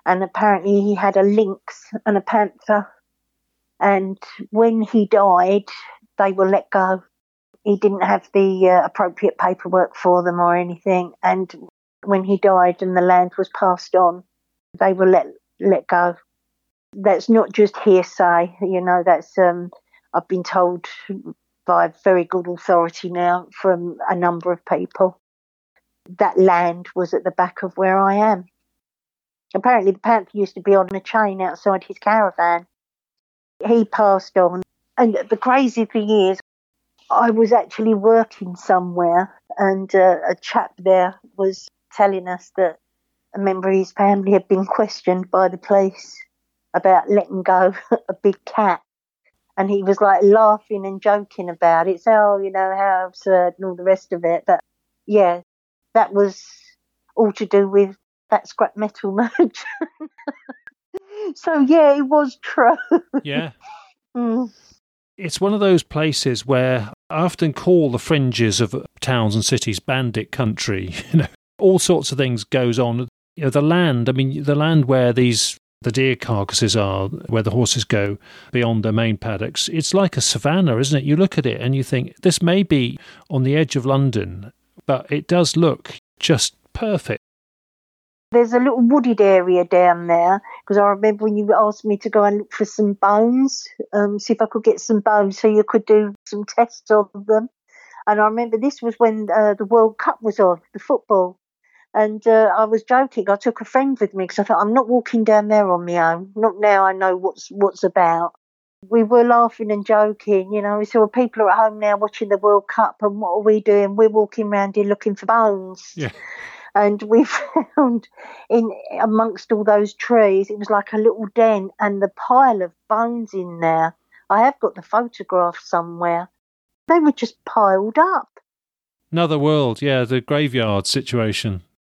and apparently he had a lynx and a panther. And when he died, they were let go. He didn't have the uh, appropriate paperwork for them or anything. And when he died and the land was passed on, they were let let go. That's not just hearsay, you know, that's, um, I've been told by very good authority now from a number of people. That land was at the back of where I am. Apparently the panther used to be on a chain outside his caravan. He passed on. And the crazy thing is, I was actually working somewhere, and uh, a chap there was telling us that a member of his family had been questioned by the police about letting go a big cat. And he was like laughing and joking about it. So, oh, you know, how absurd and all the rest of it. But yeah, that was all to do with that scrap metal merge. So yeah, it was true. Yeah. Mm. It's one of those places where I often call the fringes of towns and cities bandit country. You know, all sorts of things goes on. You know, the land, I mean, the land where these the deer carcasses are, where the horses go beyond their main paddocks, it's like a savannah, isn't it? You look at it and you think, this may be on the edge of London, but it does look just perfect. There's a little wooded area down there, because I remember when you asked me to go and look for some bones, um, see if I could get some bones so you could do some tests of them. And I remember this was when uh, the World Cup was on, the football. And uh, I was joking. I took a friend with me because I thought, I'm not walking down there on my own. Not now I know what's what's about. We were laughing and joking, you know. We saw people are at home now watching the World Cup, and what are we doing? We're walking around here looking for bones. Yeah. And we found in amongst all those trees, it was like a little den, and the pile of bones in there. I have got the photograph somewhere. They were just piled up. Another world, yeah, the graveyard situation.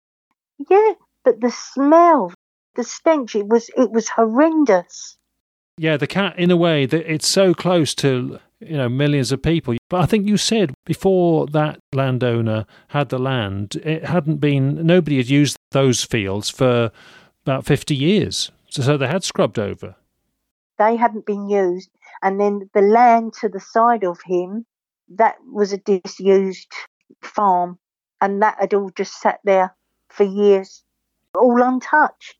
Yeah, but the smell, the stench, it was it was horrendous. Yeah, the cat, in a way, that it's so close to, you know, millions of people. But I think you said before that landowner had the land, it hadn't been, nobody had used those fields for about fifty years. So, so they had scrubbed over. They hadn't been used. And then the land to the side of him, that was a disused farm. And that had all just sat there for years, all untouched.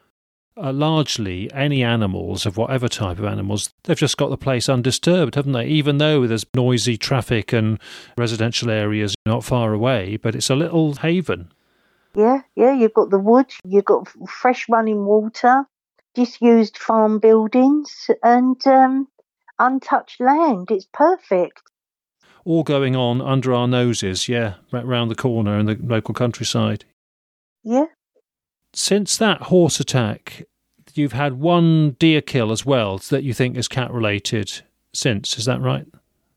Uh, largely, any animals, of whatever type of animals, they've just got the place undisturbed, haven't they? Even though there's noisy traffic and residential areas not far away, but it's a little haven. Yeah, yeah, you've got the wood, you've got fresh running water, disused farm buildings, and um, untouched land. It's perfect. All going on under our noses, yeah, right round the corner in the local countryside. Yeah. Since that horse attack, you've had one deer kill as well that you think is cat-related since, is that right?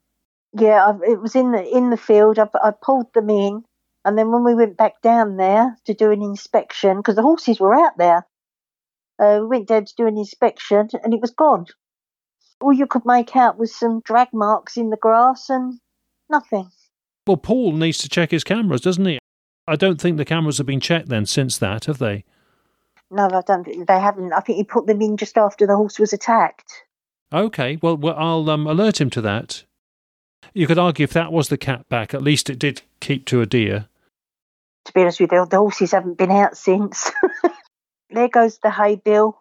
Yeah, I, it was in the in the field. I, I pulled them in, and then when we went back down there to do an inspection, because the horses were out there, uh, we went down to do an inspection, and it was gone. All you could make out was some drag marks in the grass and nothing. Well, Paul needs to check his cameras, doesn't he? I don't think the cameras have been checked then since that, have they? No, I don't think they haven't. I think he put them in just after the horse was attacked. Okay, well, well I'll um, alert him to that. You could argue if that was the cat back, at least it did keep to a deer. To be honest with you, the horses haven't been out since. There goes the hay bill.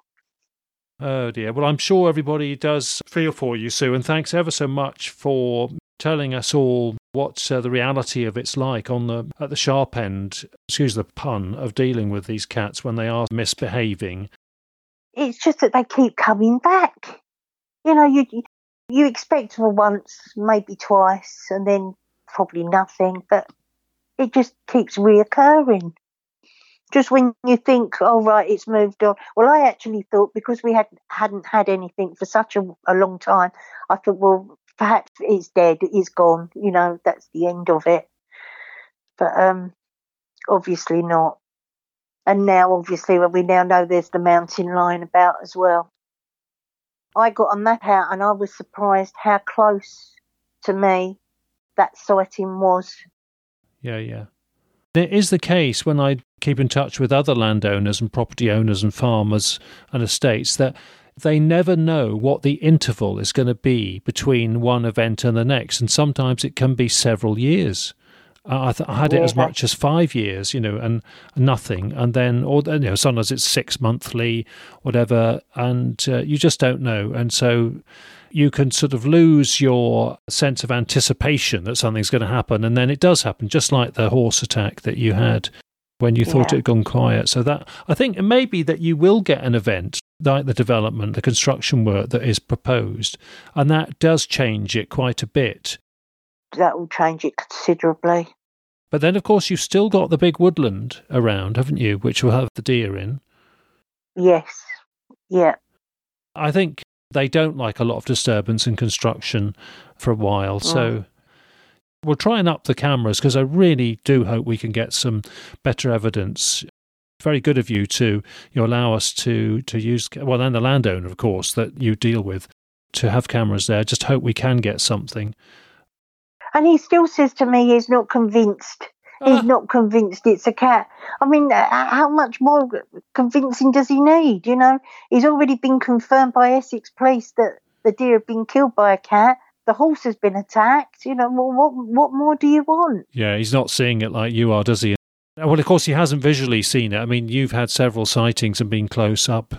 Oh dear. Well, I'm sure everybody does feel for you, Sue, and thanks ever so much for telling us all what uh, the reality of it's like on the at the sharp end, excuse the pun, of dealing with these cats when they are misbehaving. It's just that they keep coming back. You know, you you expect for once, maybe twice, and then probably nothing, but it just keeps reoccurring. Just when you think, oh, right, it's moved on. Well, I actually thought, because we had, hadn't had anything for such a, a long time, I thought, well, perhaps it's dead, it's gone, you know, that's the end of it. But um, obviously not. And now, obviously, well, we now know there's the mountain lion about as well. I got a map out and I was surprised how close to me that sighting was. Yeah, yeah. It is the case when I keep in touch with other landowners and property owners and farmers and estates that they never know what the interval is going to be between one event and the next. And sometimes it can be several years. I, th- I had it yeah. as much as five years, you know, and nothing. And then, or you know, sometimes it's six monthly, whatever, and uh, you just don't know. And so you can sort of lose your sense of anticipation that something's going to happen, and then it does happen, just like the horse attack that you had when you thought yeah. it had gone quiet. So that, I think it may be that you will get an event like the development, the construction work that is proposed, and that does change it quite a bit. That will change it considerably. But then, of course, you've still got the big woodland around, haven't you, which will have the deer in. Yes, yeah. I think they don't like a lot of disturbance and construction for a while, so Mm. we'll try and up the cameras, because I really do hope we can get some better evidence. Very good of you to you know, allow us to, to use, well, and the landowner, of course, that you deal with, to have cameras there. Just hope we can get something. And he still says to me he's not convinced. He's Ah. not convinced it's a cat. I mean, uh, how much more convincing does he need? You know, he's already been confirmed by Essex Police that the deer have been killed by a cat. The horse has been attacked. You know, well, what what more do you want? Yeah, he's not seeing it like you are, does he? Well, of course, he hasn't visually seen it. I mean, you've had several sightings and been close up.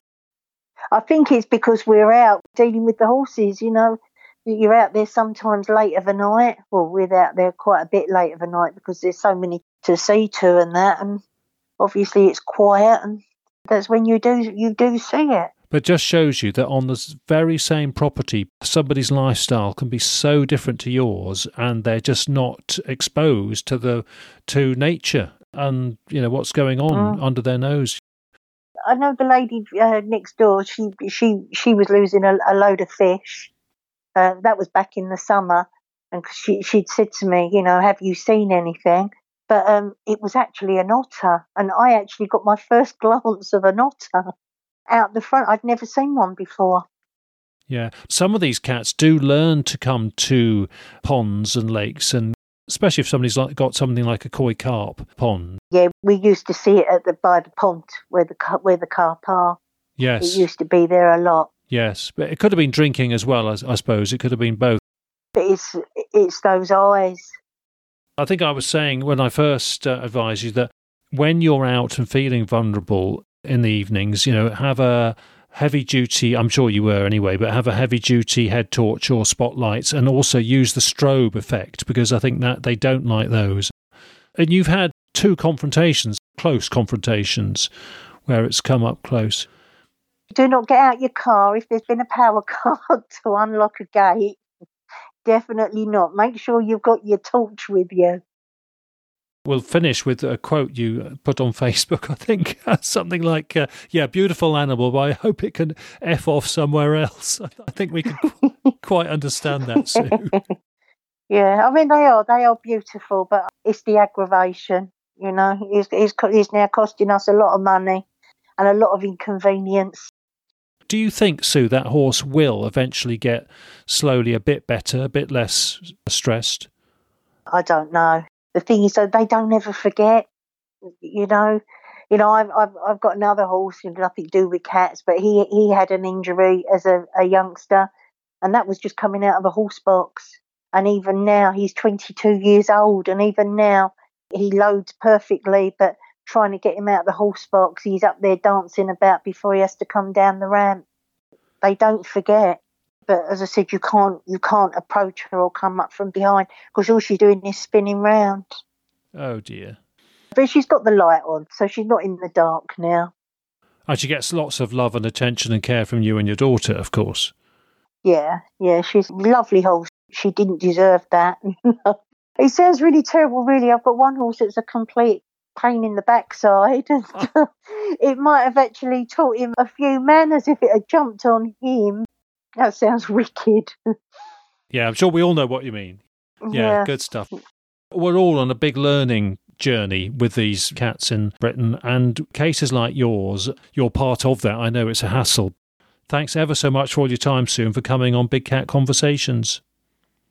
I think it's because we're out dealing with the horses, you know. You're out there sometimes late of a night. Well, we're out there quite a bit late of a night because there's so many to see to and that. And obviously it's quiet, and that's when you do you do see it. But just shows you that on the very same property, somebody's lifestyle can be so different to yours, and they're just not exposed to the to nature and, you know, what's going on mm. under their nose. I know the lady uh, next door. She she she was losing a, a load of fish. Uh, that was back in the summer, and she she'd said to me, you know, have you seen anything? But um, it was actually an otter, and I actually got my first glance of an otter out the front. I'd never seen one before. Yeah, some of these cats do learn to come to ponds and lakes, and especially if somebody's like, got something like a koi carp pond. Yeah, we used to see it at the by the pond where the where the carp are. Yes, it used to be there a lot. Yes, but it could have been drinking as well, as I suppose. It could have been both. But it's it's those eyes. I think I was saying when I first uh, advised you that when you're out and feeling vulnerable in the evenings, you know, have a heavy duty, I'm sure you were anyway, but have a heavy duty head torch or spotlights, and also use the strobe effect, because I think that they don't like those. And you've had two confrontations, close confrontations, where it's come up close. Do not get out your car if there's been a power cut to unlock a gate. Definitely not. Make sure you've got your torch with you. We'll finish with a quote you put on Facebook, I think. Something like, uh, yeah, beautiful animal, but I hope it can F off somewhere else. I think we can quite understand that, Sue. Yeah, I mean, they are. They are beautiful, but it's the aggravation, you know. It's, it's, it's now costing us a lot of money and a lot of inconvenience. Do you think, Sue, that horse will eventually get slowly a bit better, a bit less stressed? I don't know. The thing is, that they don't ever forget. You know, you know. I've I've I've got another horse, nothing to do with cats, but he he had an injury as a, a youngster, and that was just coming out of a horse box. And even now, he's twenty-two years old, and even now, he loads perfectly, but trying to get him out of the horse box, he's up there dancing about before he has to come down the ramp. They don't forget. But as I said, you can't you can't approach her or come up from behind, because all she's doing is spinning round. Oh dear. But she's got the light on, so she's not in the dark now. And she gets lots of love and attention and care from you and your daughter, of course. Yeah, yeah, she's a lovely horse. She didn't deserve that. It sounds really terrible, really. I've got one horse that's a complete pain in the backside. Oh. It might have actually taught him a few manners if it had jumped on him. That sounds wicked. Yeah, I'm sure we all know what you mean. Yeah, yeah, good stuff. We're all on a big learning journey with these cats in Britain, and cases like yours, you're part of that. I know it's a hassle. Thanks ever so much for all your time, Sue, and for coming on Big Cat Conversations.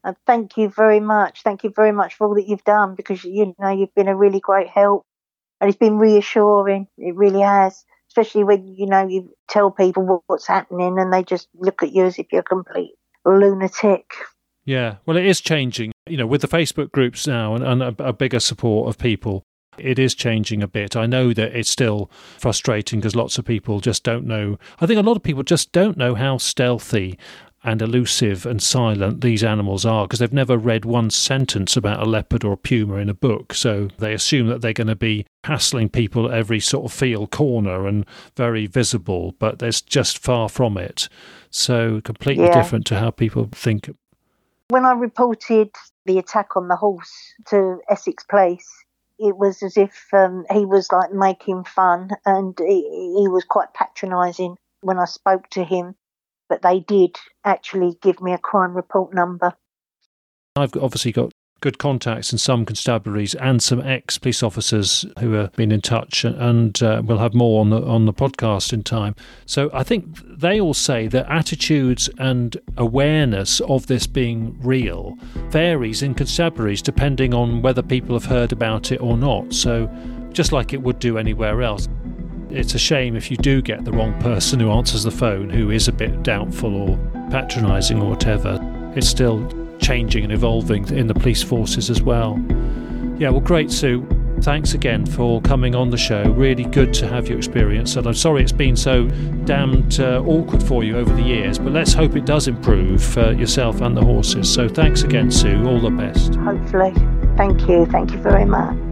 And thank you very much. Thank you very much for all that you've done, because, you know, you've been a really great help. And it's been reassuring. It really has. Especially when, you know, you tell people what, what's happening and they just look at you as if you're a complete lunatic. Yeah, well, it is changing. You know, with the Facebook groups now and, and a, a bigger support of people, it is changing a bit. I know that it's still frustrating because lots of people just don't know. I think a lot of people just don't know how stealthy and elusive and silent these animals are, because they've never read one sentence about a leopard or a puma in a book. So they assume that they're going to be hassling people at every sort of field corner and very visible, but there's just far from it. So completely yeah. different to how people think. When I reported the attack on the horse to Essex Police, it was as if um, he was like making fun, and he, he was quite patronising when I spoke to him. But they did actually give me a crime report number. I've obviously got good contacts in some constabularies and some ex-police officers who have been in touch, and uh, we'll have more on the on the podcast in time. So I think they all say that attitudes and awareness of this being real varies in constabularies depending on whether people have heard about it or not. So just like it would do anywhere else. It's a shame if you do get the wrong person who answers the phone, who is a bit doubtful or patronising or whatever. It's still changing and evolving in the police forces as well. Yeah, well, great, Sue. Thanks again for coming on the show. Really good to have your experience. And I'm sorry it's been so damned uh, awkward for you over the years, but let's hope it does improve for yourself and the horses. So thanks again, Sue. All the best. Hopefully. Thank you. Thank you very much.